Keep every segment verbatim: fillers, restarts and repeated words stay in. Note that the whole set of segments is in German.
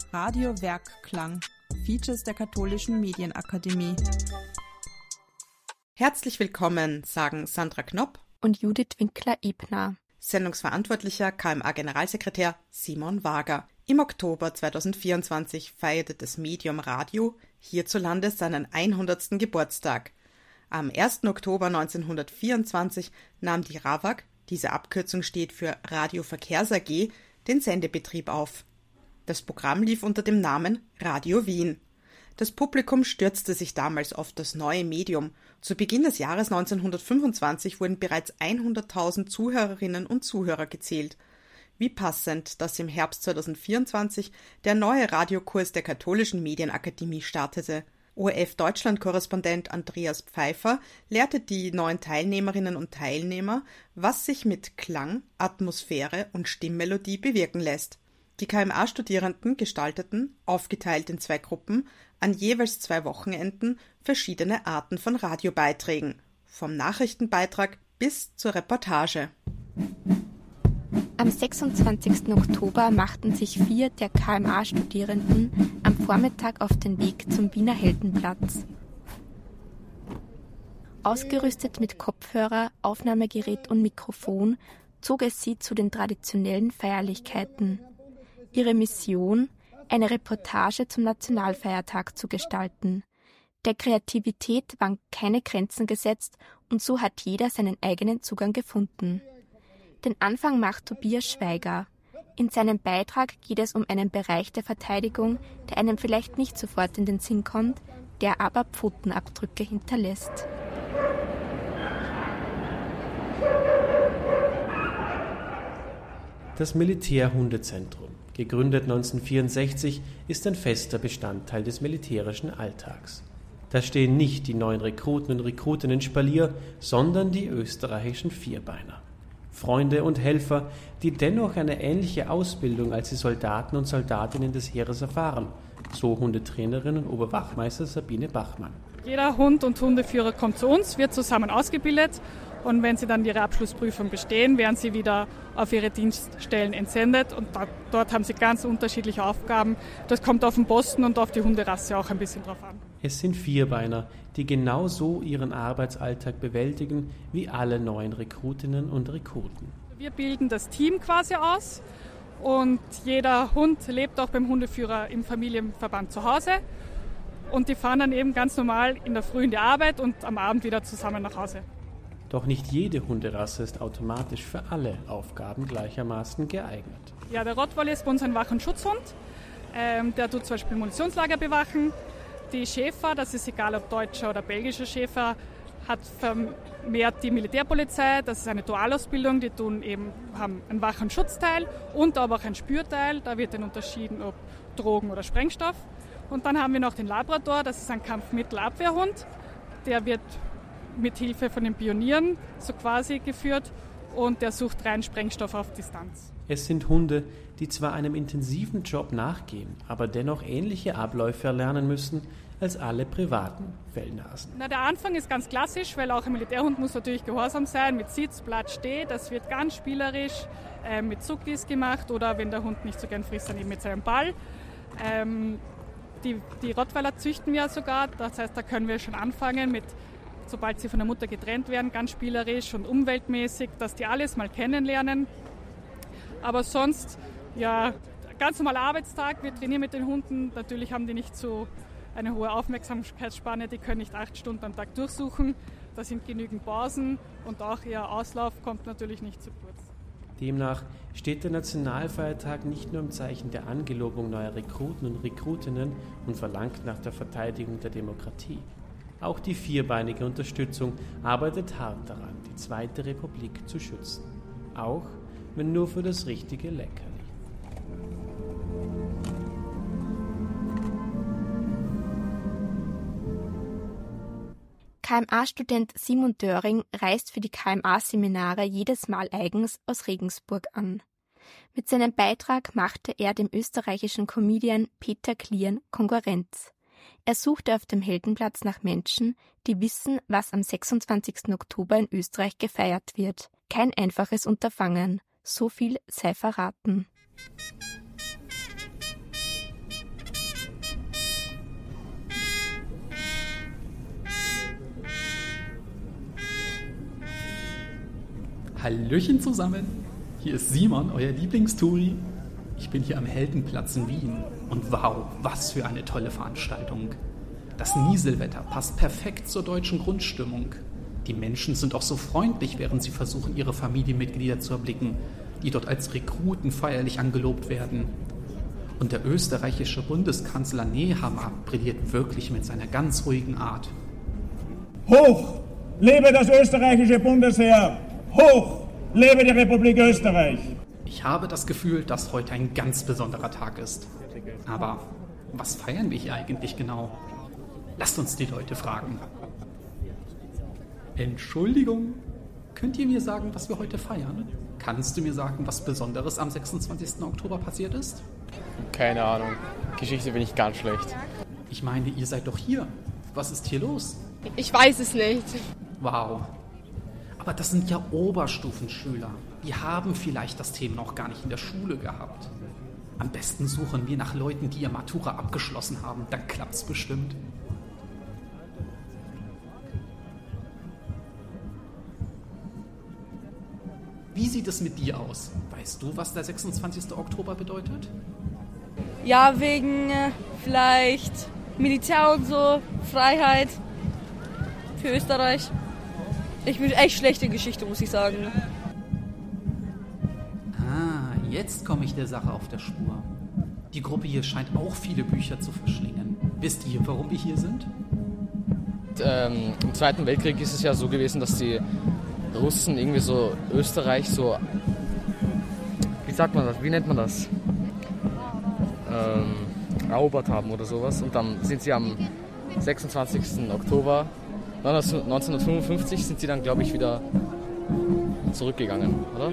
Radio Werkklang, Features der Katholischen Medienakademie. Herzlich willkommen, sagen Sandra Knopp und Judith Winkler-Ebner. Sendungsverantwortlicher K M A-Generalsekretär Simon Wager. Im Oktober zweitausendvierundzwanzig feierte das Medium Radio hierzulande seinen hundertsten Geburtstag. Am ersten Oktober neunzehnhundertvierundzwanzig nahm die R A W A G, diese Abkürzung steht für Radio Verkehrs A G, den Sendebetrieb auf. Das Programm lief unter dem Namen Radio Wien. Das Publikum stürzte sich damals auf das neue Medium. Zu Beginn des Jahres neunzehnhundertfünfundzwanzig wurden bereits hunderttausend Zuhörerinnen und Zuhörer gezählt. Wie passend, dass im Herbst zweitausendvierundzwanzig der neue Radiokurs der Katholischen Medienakademie startete. O R F-Deutschland-Korrespondent Andreas Pfeiffer lehrte die neuen Teilnehmerinnen und Teilnehmer, was sich mit Klang, Atmosphäre und Stimmmelodie bewirken lässt. Die K M A-Studierenden gestalteten, aufgeteilt in zwei Gruppen, an jeweils zwei Wochenenden verschiedene Arten von Radiobeiträgen, vom Nachrichtenbeitrag bis zur Reportage. Am sechsundzwanzigsten Oktober machten sich vier der K M A-Studierenden am Vormittag auf den Weg zum Wiener Heldenplatz. Ausgerüstet mit Kopfhörer, Aufnahmegerät und Mikrofon zog es sie zu den traditionellen Feierlichkeiten. Ihre Mission, eine Reportage zum Nationalfeiertag zu gestalten. Der Kreativität waren keine Grenzen gesetzt und so hat jeder seinen eigenen Zugang gefunden. Den Anfang macht Tobias Schweiger. In seinem Beitrag geht es um einen Bereich der Verteidigung, der einem vielleicht nicht sofort in den Sinn kommt, der aber Pfotenabdrücke hinterlässt. Das Militärhundezentrum, gegründet neunzehnhundertvierundsechzig, ist ein fester Bestandteil des militärischen Alltags. Da stehen nicht die neuen Rekruten und Rekrutinnen Spalier, sondern die österreichischen Vierbeiner. Freunde und Helfer, die dennoch eine ähnliche Ausbildung als die Soldaten und Soldatinnen des Heeres erfahren, so Hundetrainerin und Oberwachmeister Sabine Bachmann. Jeder Hund und Hundeführer kommt zu uns, wird zusammen ausgebildet und wenn sie dann ihre Abschlussprüfung bestehen, werden sie wieder auf ihre Dienststellen entsendet und da, dort haben sie ganz unterschiedliche Aufgaben. Das kommt auf den Posten und auf die Hunderasse auch ein bisschen drauf an. Es sind Vierbeiner, die genauso ihren Arbeitsalltag bewältigen wie alle neuen Rekrutinnen und Rekruten. Wir bilden das Team quasi aus und jeder Hund lebt auch beim Hundeführer im Familienverband zu Hause und die fahren dann eben ganz normal in der Früh in die Arbeit und am Abend wieder zusammen nach Hause. Doch nicht jede Hunderasse ist automatisch für alle Aufgaben gleichermaßen geeignet. Ja, der Rottweiler ist bei uns ein Wach- und Schutzhund. Ähm, der tut zum Beispiel Munitionslager bewachen. Die Schäfer, das ist egal ob deutscher oder belgischer Schäfer, hat vermehrt die Militärpolizei. Das ist eine Dualausbildung, die tun eben, haben einen Wach- und Schutzteil und aber auch ein Spürteil. Da wird dann unterschieden, ob Drogen oder Sprengstoff. Und dann haben wir noch den Labrador, das ist ein Kampfmittelabwehrhund. Der wird mit Hilfe von den Pionieren so quasi geführt und der sucht rein Sprengstoff auf Distanz. Es sind Hunde, die zwar einem intensiven Job nachgehen, aber dennoch ähnliche Abläufe erlernen müssen als alle privaten Fellnasen. Na, der Anfang ist ganz klassisch, weil auch ein Militärhund muss natürlich gehorsam sein, mit Sitz, Platz, Steh. Das wird ganz spielerisch äh, mit Zuckis gemacht oder wenn der Hund nicht so gern frisst, dann eben mit seinem Ball. Ähm, die, die Rottweiler züchten wir sogar, das heißt, da können wir schon anfangen mit, sobald sie von der Mutter getrennt werden, ganz spielerisch und umweltmäßig, dass die alles mal kennenlernen. Aber sonst, ja, ganz normaler Arbeitstag, wir trainieren mit den Hunden. Natürlich haben die nicht so eine hohe Aufmerksamkeitsspanne, die können nicht acht Stunden am Tag durchsuchen. Da sind genügend Pausen und auch ihr Auslauf kommt natürlich nicht zu kurz. Demnach steht der Nationalfeiertag nicht nur im Zeichen der Angelobung neuer Rekruten und Rekrutinnen und verlangt nach der Verteidigung der Demokratie. Auch die vierbeinige Unterstützung arbeitet hart daran, die Zweite Republik zu schützen. Auch wenn nur für das richtige Leckerli. K M A-Student Simon Döring reist für die K M A-Seminare jedes Mal eigens aus Regensburg an. Mit seinem Beitrag machte er dem österreichischen Comedian Peter Klieren Konkurrenz. Er suchte auf dem Heldenplatz nach Menschen, die wissen, was am sechsundzwanzigsten Oktober in Österreich gefeiert wird. Kein einfaches Unterfangen. So viel sei verraten. Hallöchen zusammen, hier ist Simon, euer Lieblingstouri. Ich bin hier am Heldenplatz in Wien und wow, was für eine tolle Veranstaltung. Das Nieselwetter passt perfekt zur deutschen Grundstimmung. Die Menschen sind auch so freundlich, während sie versuchen, ihre Familienmitglieder zu erblicken, die dort als Rekruten feierlich angelobt werden. Und der österreichische Bundeskanzler Nehammer brilliert wirklich mit seiner ganz ruhigen Art. Hoch lebe das österreichische Bundesheer! Hoch lebe die Republik Österreich! Ich habe das Gefühl, dass heute ein ganz besonderer Tag ist. Aber was feiern wir hier eigentlich genau? Lasst uns die Leute fragen. Entschuldigung, könnt ihr mir sagen, was wir heute feiern? Kannst du mir sagen, was Besonderes am sechsundzwanzigsten Oktober passiert ist? Keine Ahnung. Geschichte bin ich ganz schlecht. Ich meine, ihr seid doch hier. Was ist hier los? Ich weiß es nicht. Wow. Aber das sind ja Oberstufenschüler. Die haben vielleicht das Thema noch gar nicht in der Schule gehabt. Am besten suchen wir nach Leuten, die ihr Matura abgeschlossen haben. Dann klappt's bestimmt. Wie sieht es mit dir aus? Weißt du, was der sechsundzwanzigsten Oktober bedeutet? Ja, wegen äh, vielleicht Militär und so, Freiheit für Österreich. Ich bin echt schlechte Geschichte, muss ich sagen. Ah, jetzt komme ich der Sache auf der Spur. Die Gruppe hier scheint auch viele Bücher zu verschlingen. Wisst ihr, warum wir hier sind? Ähm, Im Zweiten Weltkrieg ist es ja so gewesen, dass die Russen irgendwie so Österreich so, wie sagt man das, wie nennt man das, ähm, erobert haben oder sowas. Und dann sind sie am sechsundzwanzigsten Oktober neunzehnhundertfünfundfünfzig sind sie dann, glaube ich, wieder zurückgegangen, oder?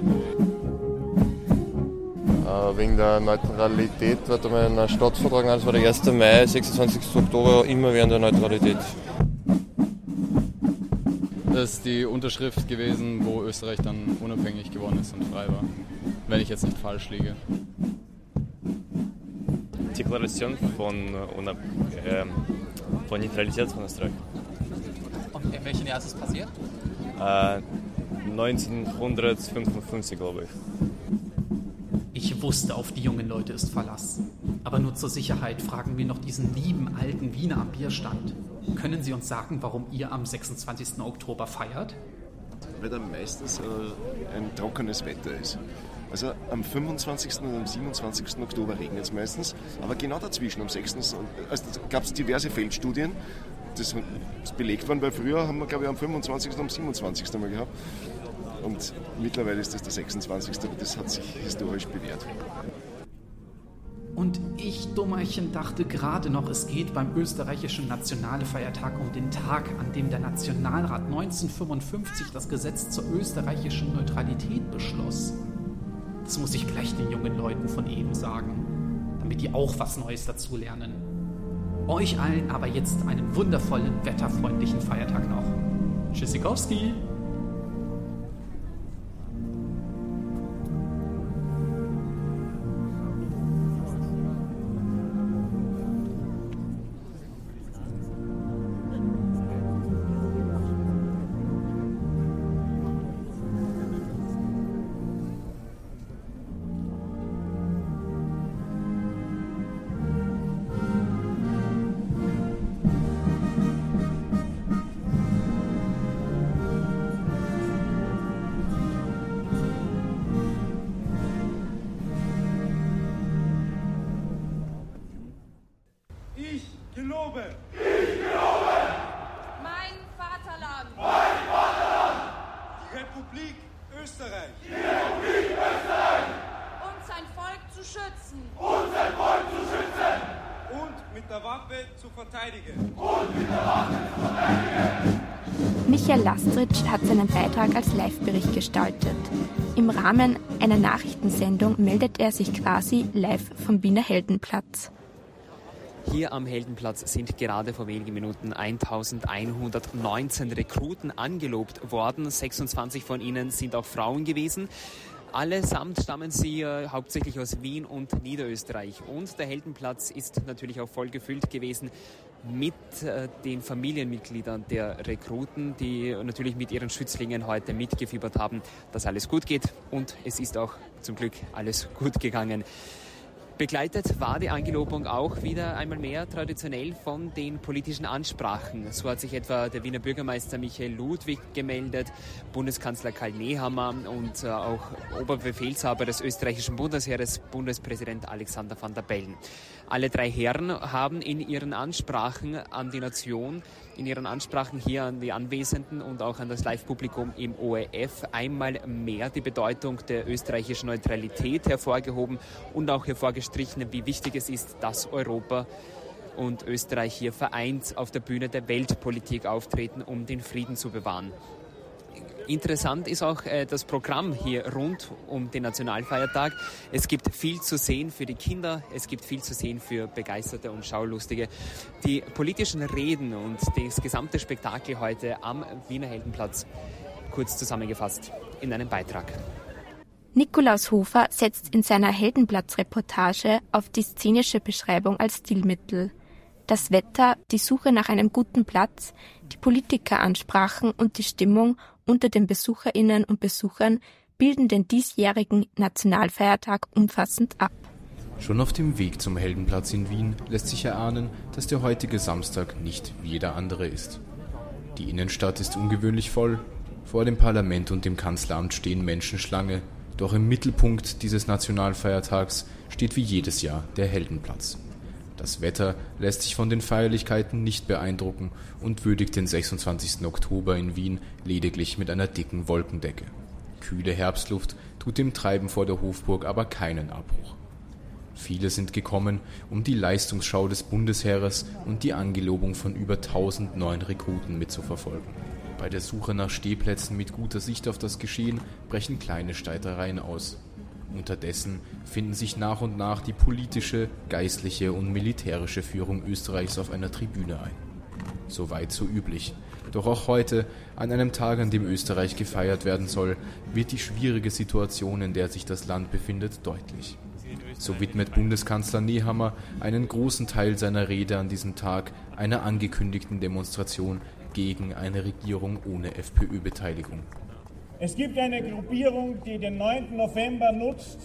Äh, wegen der Neutralität wird einmal ein Staatsvertrag, das war der erste Mai, sechsundzwanzigsten Oktober, immer während der Neutralität. Das ist die Unterschrift gewesen, wo Österreich dann unabhängig geworden ist und frei war, wenn ich jetzt nicht falsch liege. Deklaration von, äh, von Neutralität von Österreich. Und in welchem Jahr ist es passiert? Äh, neunzehnhundertfünfundfünfzig, glaube ich. Ich wusste, auf die jungen Leute ist Verlass. Aber nur zur Sicherheit fragen wir noch diesen lieben alten Wiener am Bierstand. Können Sie uns sagen, warum ihr am sechsundzwanzigsten Oktober feiert? Weil da meistens äh, ein trockenes Wetter ist. Also am fünfundzwanzigsten und am siebenundzwanzigsten Oktober regnet es meistens, aber genau dazwischen, am sechsten Also gab es diverse Feldstudien, das ist belegt worden, weil früher haben wir, glaube ich, am fünfundzwanzigsten und am siebenundzwanzigsten Mal gehabt. Und mittlerweile ist das der sechsundzwanzigste aber das hat sich historisch bewährt. Und ich, Dummerchen, dachte gerade noch, es geht beim österreichischen Nationalfeiertag um den Tag, an dem der Nationalrat neunzehnhundertfünfundfünfzig das Gesetz zur österreichischen Neutralität beschloss. Das muss ich gleich den jungen Leuten von eben sagen, damit die auch was Neues dazulernen. Euch allen aber jetzt einen wundervollen, wetterfreundlichen Feiertag noch. Tschüssikowski! Michael Lastritsch hat seinen Beitrag als Live-Bericht gestaltet. Im Rahmen einer Nachrichtensendung meldet er sich quasi live vom Wiener Heldenplatz. Hier am Heldenplatz sind gerade vor wenigen Minuten eintausendeinhundertneunzehn Rekruten angelobt worden. sechsundzwanzig von ihnen sind auch Frauen gewesen. Allesamt stammen sie äh, hauptsächlich aus Wien und Niederösterreich. Und der Heldenplatz ist natürlich auch voll gefüllt gewesen mit äh, den Familienmitgliedern der Rekruten, die natürlich mit ihren Schützlingen heute mitgefiebert haben, dass alles gut geht. Und es ist auch zum Glück alles gut gegangen. Begleitet war die Angelobung auch wieder einmal mehr traditionell von den politischen Ansprachen. So hat sich etwa der Wiener Bürgermeister Michael Ludwig gemeldet, Bundeskanzler Karl Nehammer und äh, auch Oberbefehlshaber des österreichischen Bundesheeres, Bundespräsident Alexander Van der Bellen. Alle drei Herren haben in ihren Ansprachen an die Nation, in ihren Ansprachen hier an die Anwesenden und auch an das Live-Publikum im O R F einmal mehr die Bedeutung der österreichischen Neutralität hervorgehoben und auch hervorgestrichen, wie wichtig es ist, dass Europa und Österreich hier vereint auf der Bühne der Weltpolitik auftreten, um den Frieden zu bewahren. Interessant ist auch äh, das Programm hier rund um den Nationalfeiertag. Es gibt viel zu sehen für die Kinder, es gibt viel zu sehen für Begeisterte und Schaulustige. Die politischen Reden und das gesamte Spektakel heute am Wiener Heldenplatz, kurz zusammengefasst in einem Beitrag. Nikolaus Hofer setzt in seiner Heldenplatz-Reportage auf die szenische Beschreibung als Stilmittel. Das Wetter, die Suche nach einem guten Platz, die Politikeransprachen und die Stimmung unter den BesucherInnen und Besuchern bilden den diesjährigen Nationalfeiertag umfassend ab. Schon auf dem Weg zum Heldenplatz in Wien lässt sich erahnen, dass der heutige Samstag nicht wie jeder andere ist. Die Innenstadt ist ungewöhnlich voll. Vor dem Parlament und dem Kanzleramt stehen Menschenschlange. Doch im Mittelpunkt dieses Nationalfeiertags steht wie jedes Jahr der Heldenplatz. Das Wetter lässt sich von den Feierlichkeiten nicht beeindrucken und würdigt den sechsundzwanzigsten Oktober in Wien lediglich mit einer dicken Wolkendecke. Kühle Herbstluft tut dem Treiben vor der Hofburg aber keinen Abbruch. Viele sind gekommen, um die Leistungsschau des Bundesheeres und die Angelobung von über tausend neuen Rekruten mitzuverfolgen. Bei der Suche nach Stehplätzen mit guter Sicht auf das Geschehen brechen kleine Streitereien aus. Unterdessen finden sich nach und nach die politische, geistliche und militärische Führung Österreichs auf einer Tribüne ein. Soweit so üblich. Doch auch heute, an einem Tag, an dem Österreich gefeiert werden soll, wird die schwierige Situation, in der sich das Land befindet, deutlich. So widmet Bundeskanzler Nehammer einen großen Teil seiner Rede an diesem Tag einer angekündigten Demonstration gegen eine Regierung ohne FPÖ-Beteiligung. Es gibt eine Gruppierung, die den neunten November nutzt,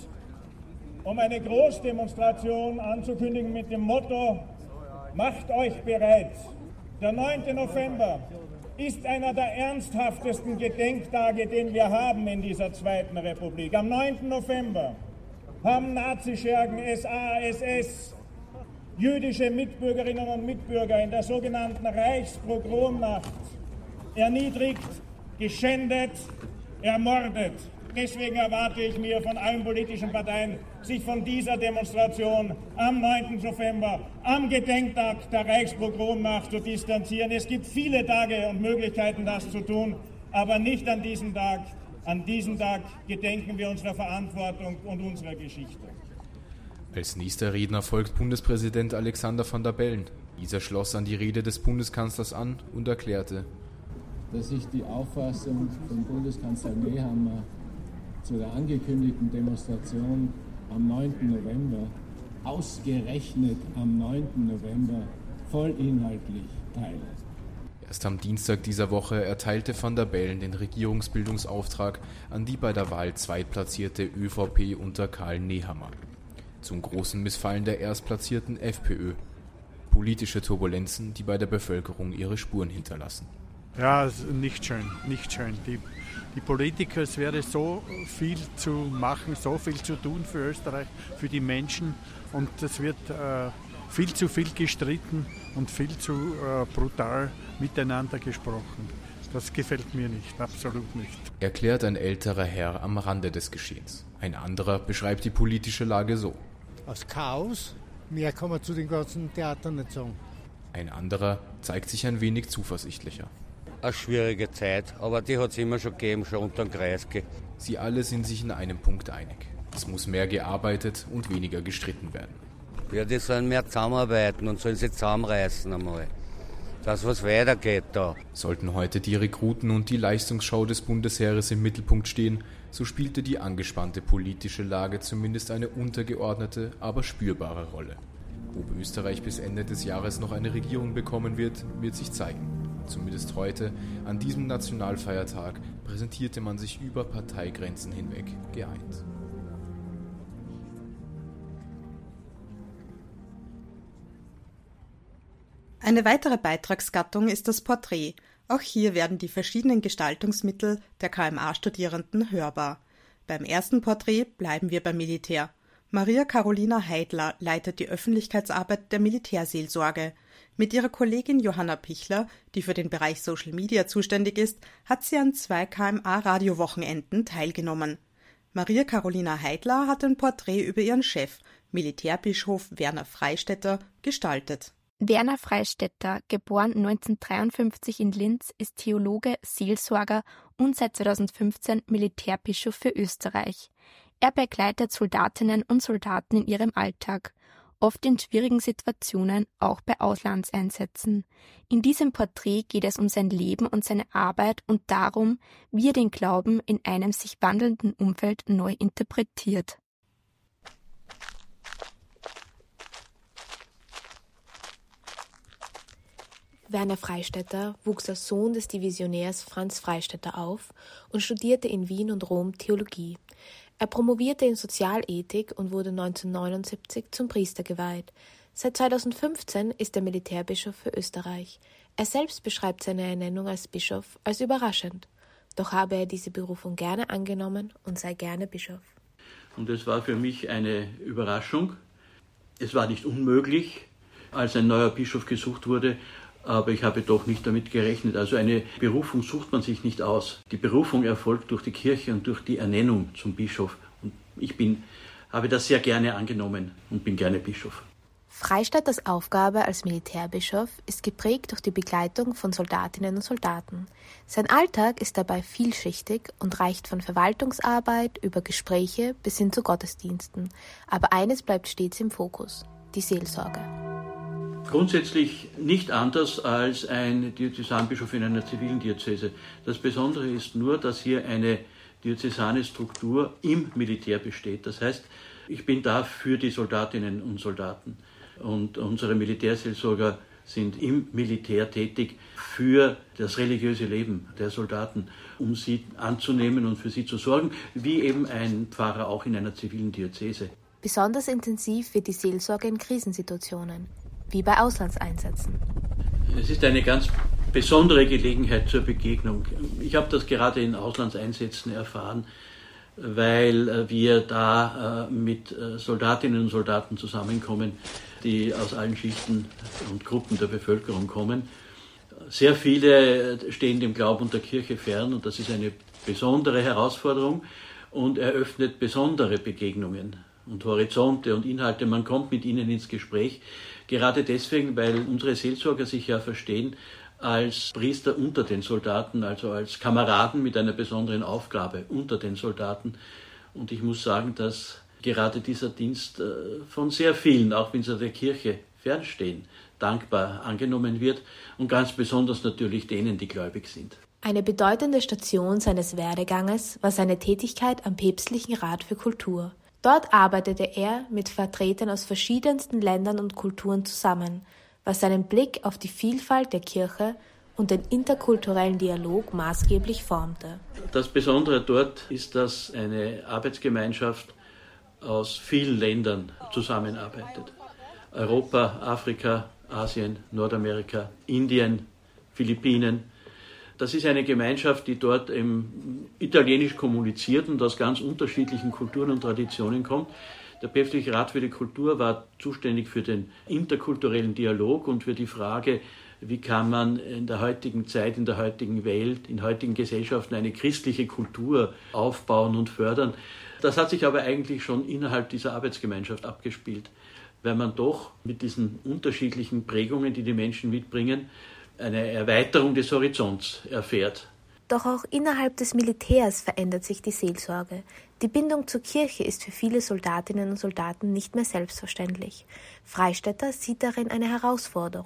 um eine Großdemonstration anzukündigen mit dem Motto: Macht euch bereit. Der neunte November ist einer der ernsthaftesten Gedenktage, den wir haben in dieser zweiten Republik. Am neunten November haben Nazischergen, S A, S S, jüdische Mitbürgerinnen und Mitbürger in der sogenannten Reichspogromnacht erniedrigt, geschändet, ermordet. Deswegen erwarte ich mir von allen politischen Parteien, sich von dieser Demonstration am neunten November, am Gedenktag der Reichspogromnacht zu distanzieren. Es gibt viele Tage und Möglichkeiten, das zu tun, aber nicht an diesem Tag. An diesem Tag gedenken wir unserer Verantwortung und unserer Geschichte. Als nächster Redner folgt Bundespräsident Alexander Van der Bellen. Dieser schloss an die Rede des Bundeskanzlers an und erklärte, dass ich die Auffassung von Bundeskanzler Nehammer zu der angekündigten Demonstration am neunten November, ausgerechnet am neunten November, vollinhaltlich teile. Erst am Dienstag dieser Woche erteilte Van der Bellen den Regierungsbildungsauftrag an die bei der Wahl zweitplatzierte ÖVP unter Karl Nehammer. Zum großen Missfallen der erstplatzierten FPÖ. Politische Turbulenzen, die bei der Bevölkerung ihre Spuren hinterlassen. Ja, nicht schön, nicht schön. Die, die Politiker, es wäre so viel zu machen, so viel zu tun für Österreich, für die Menschen, und es wird äh, viel zu viel gestritten und viel zu äh, brutal miteinander gesprochen. Das gefällt mir nicht, absolut nicht. Erklärt ein älterer Herr am Rande des Geschehens. Ein anderer beschreibt die politische Lage so. Aus Chaos, mehr kann man zu den ganzen Theatern nicht sagen. Ein anderer zeigt sich ein wenig zuversichtlicher. Eine schwierige Zeit, aber die hat es immer schon gegeben, schon unter dem Kreisky. Sie alle sind sich in einem Punkt einig. Es muss mehr gearbeitet und weniger gestritten werden. Ja, die sollen mehr zusammenarbeiten und sollen sich zusammenreißen einmal. dass was weitergeht da. Sollten heute die Rekruten und die Leistungsschau des Bundesheeres im Mittelpunkt stehen, so spielte die angespannte politische Lage zumindest eine untergeordnete, aber spürbare Rolle. Ob Österreich bis Ende des Jahres noch eine Regierung bekommen wird, wird sich zeigen. Zumindest heute, an diesem Nationalfeiertag, präsentierte man sich über Parteigrenzen hinweg geeint. Eine weitere Beitragsgattung ist das Porträt. Auch hier werden die verschiedenen Gestaltungsmittel der K M A-Studierenden hörbar. Beim ersten Porträt bleiben wir beim Militär. Maria Carolina Heidler leitet die Öffentlichkeitsarbeit der Militärseelsorge. Mit ihrer Kollegin Johanna Pichler, die für den Bereich Social Media zuständig ist, hat sie an zwei K M A-Radiowochenenden teilgenommen. Maria Carolina Heidler hat ein Porträt über ihren Chef, Militärbischof Werner Freistetter, gestaltet. Werner Freistetter, geboren neunzehnhundertdreiundfünfzig in Linz, ist Theologe, Seelsorger und seit zweitausendfünfzehn Militärbischof für Österreich. Er begleitet Soldatinnen und Soldaten in ihrem Alltag, oft in schwierigen Situationen, auch bei Auslandseinsätzen. In diesem Porträt geht es um sein Leben und seine Arbeit und darum, wie er den Glauben in einem sich wandelnden Umfeld neu interpretiert. Werner Freistetter wuchs als Sohn des Divisionärs Franz Freistetter auf und studierte in Wien und Rom Theologie. Er promovierte in Sozialethik und wurde neunzehnhundertneunundsiebzig zum Priester geweiht. Seit zweitausendfünfzehn ist er Militärbischof für Österreich. Er selbst beschreibt seine Ernennung als Bischof als überraschend. Doch habe er diese Berufung gerne angenommen und sei gerne Bischof. Und es war für mich eine Überraschung. Es war nicht unmöglich, als ein neuer Bischof gesucht wurde, aber ich habe doch nicht damit gerechnet. Also eine Berufung sucht man sich nicht aus. Die Berufung erfolgt durch die Kirche und durch die Ernennung zum Bischof. Und ich bin, habe das sehr gerne angenommen und bin gerne Bischof. Freistetters Aufgabe als Militärbischof ist geprägt durch die Begleitung von Soldatinnen und Soldaten. Sein Alltag ist dabei vielschichtig und reicht von Verwaltungsarbeit über Gespräche bis hin zu Gottesdiensten. Aber eines bleibt stets im Fokus: die Seelsorge. Grundsätzlich nicht anders als ein Diözesanbischof in einer zivilen Diözese. Das Besondere ist nur, dass hier eine diözesane Struktur im Militär besteht. Das heißt, ich bin da für die Soldatinnen und Soldaten. Und unsere Militärseelsorger sind im Militär tätig für das religiöse Leben der Soldaten, um sie anzunehmen und für sie zu sorgen, wie eben ein Pfarrer auch in einer zivilen Diözese. Besonders intensiv wird die Seelsorge in Krisensituationen, wie bei Auslandseinsätzen. Es ist eine ganz besondere Gelegenheit zur Begegnung. Ich habe das gerade in Auslandseinsätzen erfahren, weil wir da mit Soldatinnen und Soldaten zusammenkommen, die aus allen Schichten und Gruppen der Bevölkerung kommen. Sehr viele stehen dem Glauben und der Kirche fern und das ist eine besondere Herausforderung und eröffnet besondere Begegnungen und Horizonte und Inhalte. Man kommt mit ihnen ins Gespräch, gerade deswegen, weil unsere Seelsorger sich ja verstehen als Priester unter den Soldaten, also als Kameraden mit einer besonderen Aufgabe unter den Soldaten. Und ich muss sagen, dass gerade dieser Dienst von sehr vielen, auch wenn sie der Kirche fernstehen, dankbar angenommen wird und ganz besonders natürlich denen, die gläubig sind. Eine bedeutende Station seines Werdeganges war seine Tätigkeit am Päpstlichen Rat für Kultur. Dort arbeitete er mit Vertretern aus verschiedensten Ländern und Kulturen zusammen, was seinen Blick auf die Vielfalt der Kirche und den interkulturellen Dialog maßgeblich formte. Das Besondere dort ist, dass eine Arbeitsgemeinschaft aus vielen Ländern zusammenarbeitet. Europa, Afrika, Asien, Nordamerika, Indien, Philippinen. Das ist eine Gemeinschaft, die dort im Italienisch kommuniziert und aus ganz unterschiedlichen Kulturen und Traditionen kommt. Der Päpstliche Rat für die Kultur war zuständig für den interkulturellen Dialog und für die Frage, wie kann man in der heutigen Zeit, in der heutigen Welt, in heutigen Gesellschaften eine christliche Kultur aufbauen und fördern. Das hat sich aber eigentlich schon innerhalb dieser Arbeitsgemeinschaft abgespielt, weil man doch mit diesen unterschiedlichen Prägungen, die die Menschen mitbringen, eine Erweiterung des Horizonts erfährt. Doch auch innerhalb des Militärs verändert sich die Seelsorge. Die Bindung zur Kirche ist für viele Soldatinnen und Soldaten nicht mehr selbstverständlich. Freistetter sieht darin eine Herausforderung.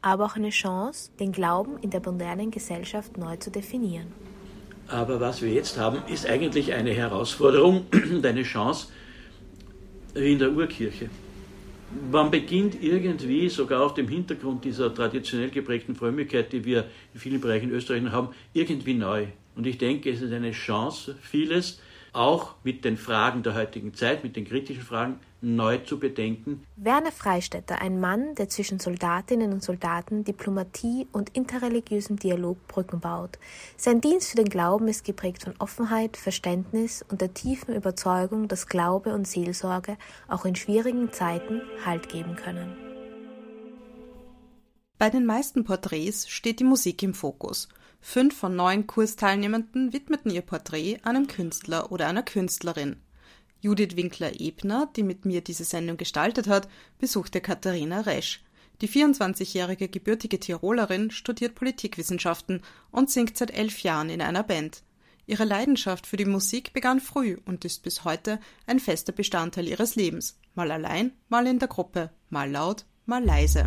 aber auch eine Chance, den Glauben in der modernen Gesellschaft neu zu definieren. Aber was wir jetzt haben, ist eigentlich eine Herausforderung und eine Chance wie in der Urkirche. Man beginnt irgendwie, sogar auf dem Hintergrund dieser traditionell geprägten Frömmigkeit, die wir in vielen Bereichen in Österreich haben, irgendwie neu. Und ich denke, es ist eine Chance, vieles auch mit den Fragen der heutigen Zeit, mit den kritischen Fragen, neu zu bedenken. Werner Freistetter, ein Mann, der zwischen Soldatinnen und Soldaten Diplomatie und interreligiösem Dialog Brücken baut. Sein Dienst für den Glauben ist geprägt von Offenheit, Verständnis und der tiefen Überzeugung, dass Glaube und Seelsorge auch in schwierigen Zeiten Halt geben können. Bei den meisten Porträts steht die Musik im Fokus. Fünf von neun Kursteilnehmenden widmeten ihr Porträt einem Künstler oder einer Künstlerin. Judith Winkler-Ebner, die mit mir diese Sendung gestaltet hat, besuchte Katharina Resch. Die vierundzwanzigjährige gebürtige Tirolerin studiert Politikwissenschaften und singt seit elf Jahren in einer Band. Ihre Leidenschaft für die Musik begann früh und ist bis heute ein fester Bestandteil ihres Lebens. Mal allein, mal in der Gruppe, mal laut, mal leise.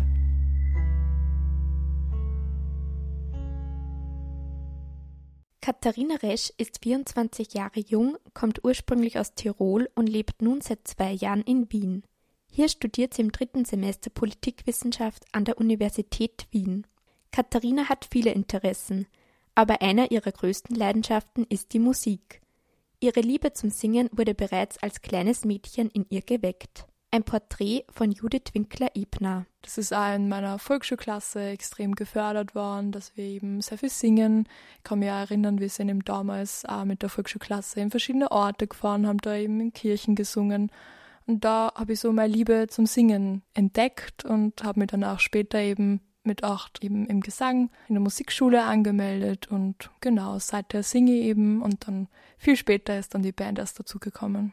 Katharina Resch ist vierundzwanzig Jahre jung, kommt ursprünglich aus Tirol und lebt nun seit zwei Jahren in Wien. Hier studiert sie im dritten Semester Politikwissenschaft an der Universität Wien. Katharina hat viele Interessen, aber einer ihrer größten Leidenschaften ist die Musik. Ihre Liebe zum Singen wurde bereits als kleines Mädchen in ihr geweckt. Ein Porträt von Judith Winkler-Ebner. Das ist auch in meiner Volksschulklasse extrem gefördert worden, dass wir eben sehr viel singen. Ich kann mich auch erinnern, wir sind eben damals auch mit der Volksschulklasse in verschiedene Orte gefahren, haben da eben in Kirchen gesungen. Und da habe ich so meine Liebe zum Singen entdeckt und habe mich dann auch später eben mit acht eben im Gesang in der Musikschule angemeldet. Und genau, seither singe ich eben und dann viel später ist dann die Band erst dazugekommen.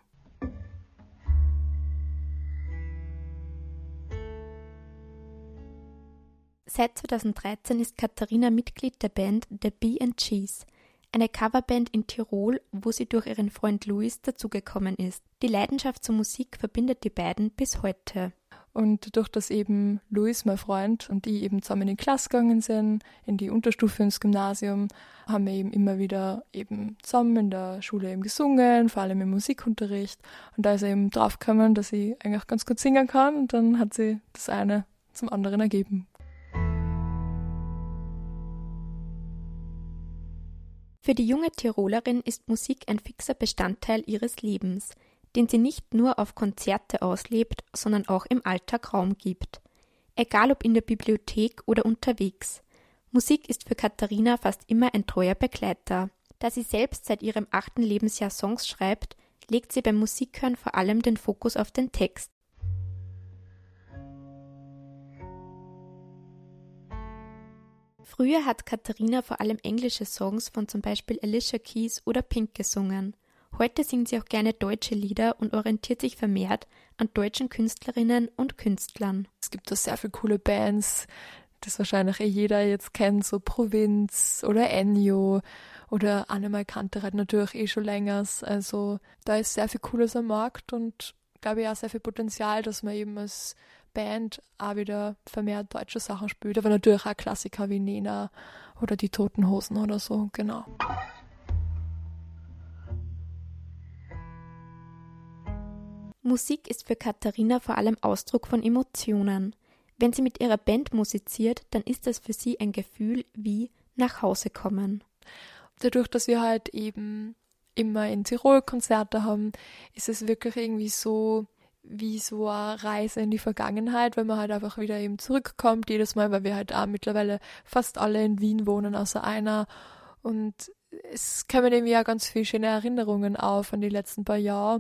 Seit zweitausenddreizehn ist Katharina Mitglied der Band The Bee and Cheese, eine Coverband in Tirol, wo sie durch ihren Freund Luis dazugekommen ist. Die Leidenschaft zur Musik verbindet die beiden bis heute. Und durch das eben Luis, mein Freund, und ich eben zusammen in die Klasse gegangen sind, in die Unterstufe ins Gymnasium, haben wir eben immer wieder eben zusammen in der Schule eben gesungen, vor allem im Musikunterricht. Und da ist er eben draufgekommen, dass ich eigentlich ganz gut singen kann, und dann hat sie das eine zum anderen ergeben. Für die junge Tirolerin ist Musik ein fixer Bestandteil ihres Lebens, den sie nicht nur auf Konzerte auslebt, sondern auch im Alltag Raum gibt. Egal ob in der Bibliothek oder unterwegs. Musik ist für Katharina fast immer ein treuer Begleiter. Da sie selbst seit ihrem achten Lebensjahr Songs schreibt, legt sie beim Musikhören vor allem den Fokus auf den Text. Früher hat Katharina vor allem englische Songs von zum Beispiel Alicia Keys oder Pink gesungen. Heute singt sie auch gerne deutsche Lieder und orientiert sich vermehrt an deutschen Künstlerinnen und Künstlern. Es gibt da sehr viele coole Bands, das wahrscheinlich eh jeder jetzt kennt, so Provinz oder Ennio oder Annemal Kantereit natürlich eh schon länger. Also da ist sehr viel Cooles am Markt und glaube ich auch sehr viel Potenzial, dass man eben als Band auch wieder vermehrt deutsche Sachen spielt, aber natürlich auch Klassiker wie Nena oder die Toten Hosen oder so, genau. Musik ist für Katharina vor allem Ausdruck von Emotionen. Wenn sie mit ihrer Band musiziert, dann ist das für sie ein Gefühl wie nach Hause kommen. Dadurch, dass wir halt eben immer in Tirol Konzerte haben, ist es wirklich irgendwie so wie so eine Reise in die Vergangenheit, weil man halt einfach wieder eben zurückkommt, jedes Mal, weil wir halt auch mittlerweile fast alle in Wien wohnen, außer einer. Und es kommen eben ja ganz viele schöne Erinnerungen auf an die letzten paar Jahre.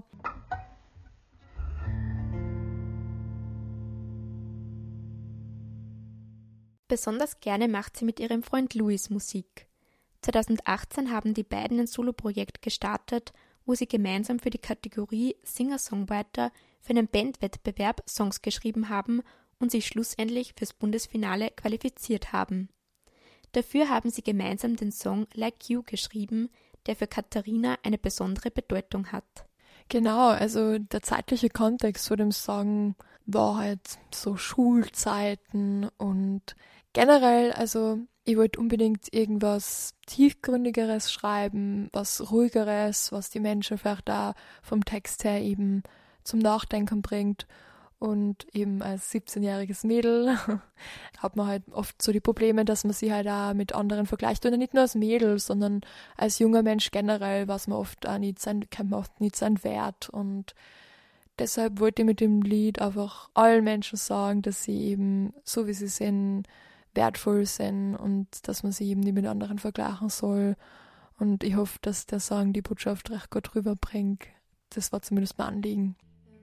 Besonders gerne macht sie mit ihrem Freund Luis Musik. zweitausendachtzehn haben die beiden ein Soloprojekt gestartet, wo sie gemeinsam für die Kategorie Singer-Songwriter für einen Bandwettbewerb Songs geschrieben haben und sich schlussendlich fürs Bundesfinale qualifiziert haben. Dafür haben sie gemeinsam den Song Like You geschrieben, der für Katharina eine besondere Bedeutung hat. Genau, also der zeitliche Kontext von dem Song war halt so Schulzeiten und generell, also ich wollte unbedingt irgendwas Tiefgründigeres schreiben, was Ruhigeres, was die Menschen vielleicht da vom Text her eben zum Nachdenken bringt. Und eben als siebzehnjähriges Mädel hat man halt oft so die Probleme, dass man sich halt auch mit anderen vergleicht. Und nicht nur als Mädel, sondern als junger Mensch generell, was man oft auch nicht sein, kennt man oft nicht seinen Wert. Und deshalb wollte ich mit dem Lied einfach allen Menschen sagen, dass sie eben, so wie sie sind, wertvoll sind und dass man sie eben nicht mit anderen vergleichen soll. Und ich hoffe, dass der Song die Botschaft recht gut rüberbringt. Das war zumindest mein Anliegen.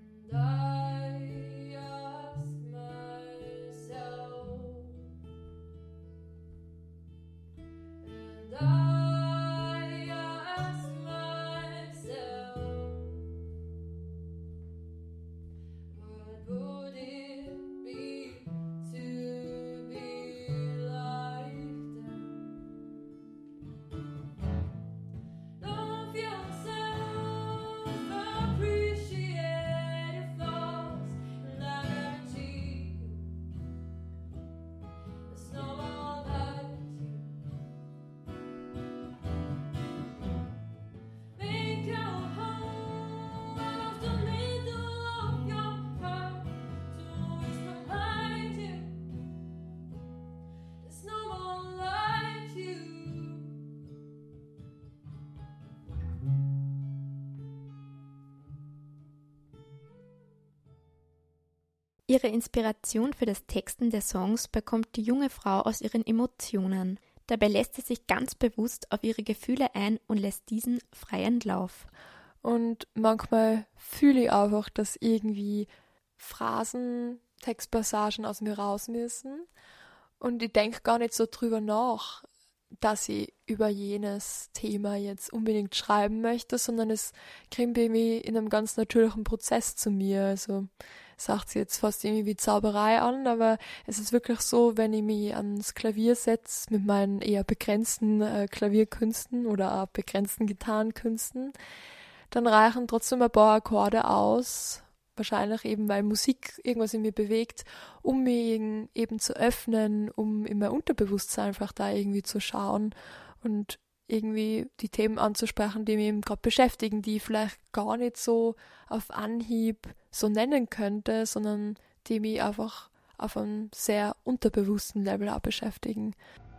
Ihre Inspiration für das Texten der Songs bekommt die junge Frau aus ihren Emotionen. Dabei lässt sie sich ganz bewusst auf ihre Gefühle ein und lässt diesen freien Lauf. Und manchmal fühle ich einfach, dass irgendwie Phrasen, Textpassagen aus mir raus müssen. Und ich denke gar nicht so drüber nach, dass ich über jenes Thema jetzt unbedingt schreiben möchte, sondern es kommt bei mir in einem ganz natürlichen Prozess zu mir. Also sagt sie jetzt fast irgendwie wie Zauberei an, aber es ist wirklich so, wenn ich mich ans Klavier setze mit meinen eher begrenzten äh, Klavierkünsten oder auch begrenzten Gitarrenkünsten, dann reichen trotzdem ein paar Akkorde aus, wahrscheinlich eben, weil Musik irgendwas in mir bewegt, um mich eben zu öffnen, um in mein Unterbewusstsein einfach da irgendwie zu schauen und irgendwie die Themen anzusprechen, die mich eben gerade beschäftigen, die ich vielleicht gar nicht so auf Anhieb so nennen könnte, sondern die mich einfach auf einem sehr unterbewussten Level auch beschäftigen.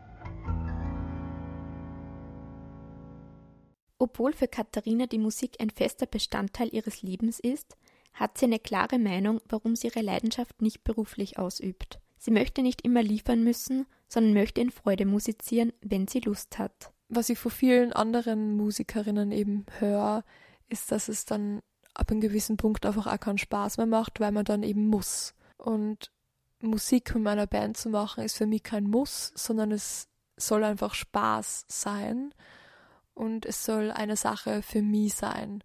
Obwohl für Katharina die Musik ein fester Bestandteil ihres Lebens ist, hat sie eine klare Meinung, warum sie ihre Leidenschaft nicht beruflich ausübt. Sie möchte nicht immer liefern müssen, sondern möchte in Freude musizieren, wenn sie Lust hat. Was ich von vielen anderen Musikerinnen eben höre, ist, dass es dann ab einem gewissen Punkt einfach auch keinen Spaß mehr macht, weil man dann eben muss. Und Musik mit meiner Band zu machen, ist für mich kein Muss, sondern es soll einfach Spaß sein und es soll eine Sache für mich sein.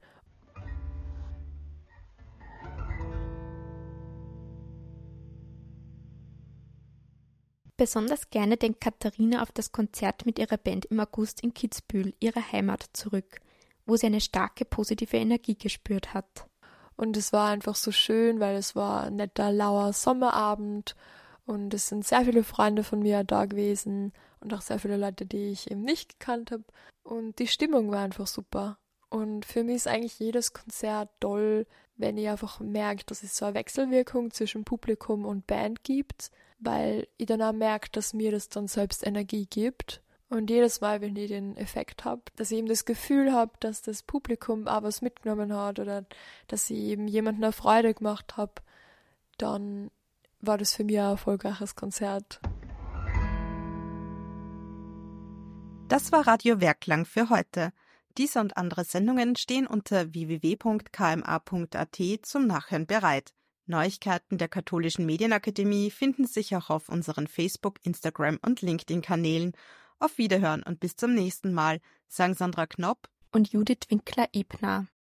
Besonders gerne denkt Katharina auf das Konzert mit ihrer Band im August in Kitzbühel, ihrer Heimat, zurück, wo sie eine starke positive Energie gespürt hat. Und es war einfach so schön, weil es war ein netter, lauer Sommerabend und es sind sehr viele Freunde von mir da gewesen und auch sehr viele Leute, die ich eben nicht gekannt habe. Und die Stimmung war einfach super. Und für mich ist eigentlich jedes Konzert toll, wenn ich einfach merke, dass es so eine Wechselwirkung zwischen Publikum und Band gibt, weil ich dann auch merke, dass mir das dann selbst Energie gibt. Und jedes Mal, wenn ich den Effekt habe, dass ich eben das Gefühl habe, dass das Publikum auch was mitgenommen hat oder dass ich eben jemandem eine Freude gemacht habe, dann war das für mich ein erfolgreiches Konzert. Das war Radio Werklang für heute. Diese und andere Sendungen stehen unter w w w punkt k m a punkt a t zum Nachhören bereit. Neuigkeiten der Katholischen Medienakademie finden sich auch auf unseren Facebook-, Instagram- und LinkedIn-Kanälen. Auf Wiederhören und bis zum nächsten Mal, sagen Sandra Knopp und Judith Winkler-Ebner.